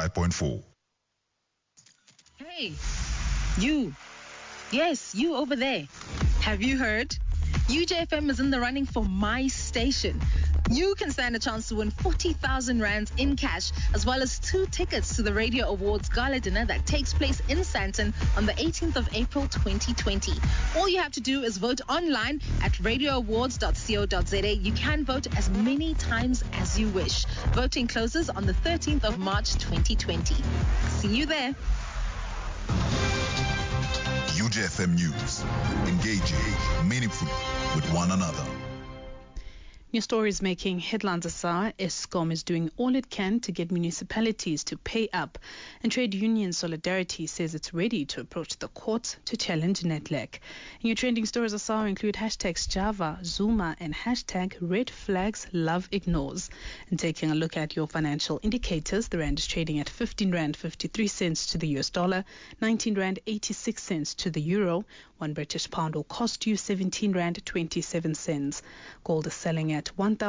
95.4. Hey, you. Yes, you over there. Have you heard? UJFM is in the running for My Station. You can stand a chance to win 40,000 Rand in cash, as well as 2 tickets to the Radio Awards Gala Dinner that takes place in Sandton on the 18th of April 2020. All you have to do is vote online at radioawards.co.za. You can vote as many times as you wish. Voting closes on the 13th of March 2020. See you there. UJFM News. Engaging meaningfully with one another. New stories making headlines this hour. Eskom is doing all it can to get municipalities to pay up, and trade union Solidarity says it's ready to approach the courts to challenge Netlec. New trending stories this hour include hashtags Java, Zuma, and hashtag Red Flags Love Ignores. And taking a look at your financial indicators, the Rand is trading at 15 Rand 53 cents to the US dollar, 19 Rand 86 cents to the euro. 1 British pound will cost you 17 Rand 27 cents. Gold is selling at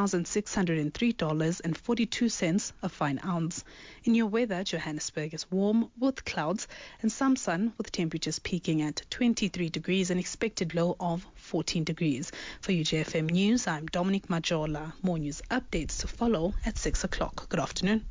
$1,603.42 a fine ounce. In your weather, Johannesburg is warm with clouds and some sun, with temperatures peaking at 23 degrees and expected low of 14 degrees. For UJFM News, I'm Dominic Majola. More news updates to follow at 6 o'clock. Good afternoon.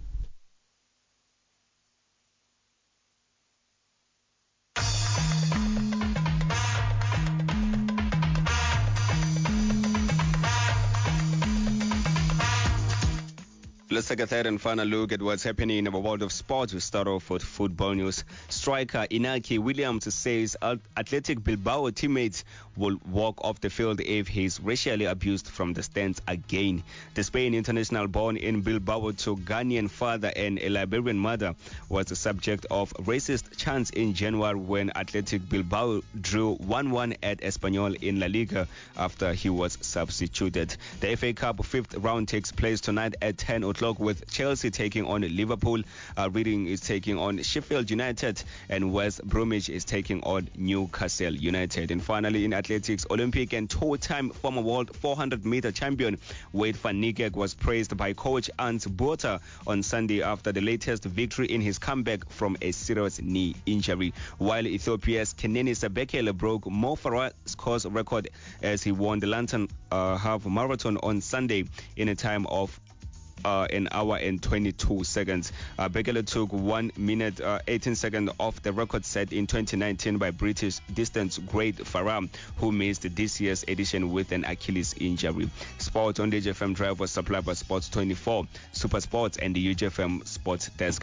Let's take a third and final look at what's happening in the world of sports. We start off with football news. Striker Inaki Williams says Athletic Bilbao teammates will walk off the field if he's racially abused from the stands again. The Spain international born in Bilbao to Ghanaian father and a Liberian mother was the subject of racist chants in January when Athletic Bilbao drew 1-1 at Espanyol in La Liga after he was substituted. The FA Cup 5th round takes place tonight at 10 o'clock with Chelsea taking on Liverpool, Reading is taking on Sheffield United, and West Bromwich is taking on Newcastle United. And finally, in athletics, Olympic and two-time former world 400-meter champion Wade van Niekerk was praised by coach Ant Botha on Sunday after the latest victory in his comeback from a serious knee injury, while Ethiopia's Kenenisa Bekele broke Mo Farah's course record as he won the London half marathon on Sunday in a time of an hour and 22 seconds. Bekele took 1 minute 18 seconds off the record set in 2019 by British distance great Farah, who missed this year's edition with an Achilles injury. Sport on the UJFM Drive was supplied by Sports 24, Super Sports, and the UJFM Sports Desk.